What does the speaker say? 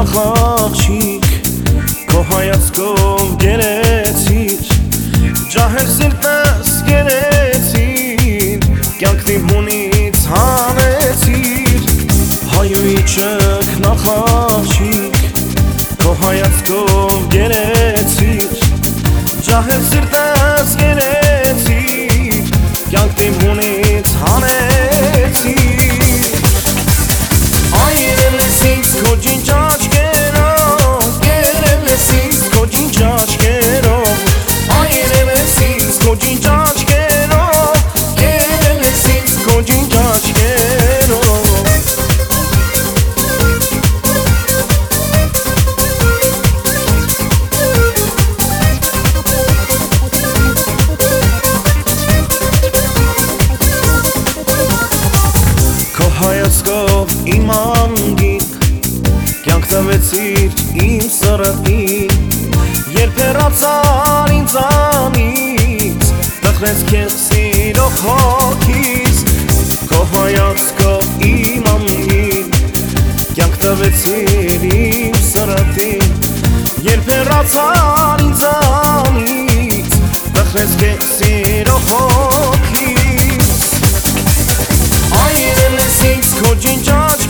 նախաչիկ Քո հայացքով գերեցիր Ջահել սիրտս գերեցիր Կյանքն իմ հունից հանեցիր Հայույճըք նախաչիկ Քո հայացքով գերեցիր Ջահել սիրտս գերեցիր Կյանքն իմ հունից հանեցիր Այրել ես ինձ քո ջինջ աչքերով Կերել ես ինձ քո ջինջ աչքերով Այրել ես ինձ քո ջինջ աչքերով Կերել ես ինձ քո ջինջ աչքերով Քո հայացքով իմ անգին Կյանք տվեցիր իմ սրտին Երբ հեռացար ինձանից Տխրեց քեզ սիրող հոգիս Քո հայացքով իմ անգին Կյանք տվեցիր իմ սրտին Երբ հեռացար ինձանից Տխրեց քեզ սիրող հոգիս Այրել ես ինձ քո ջինջ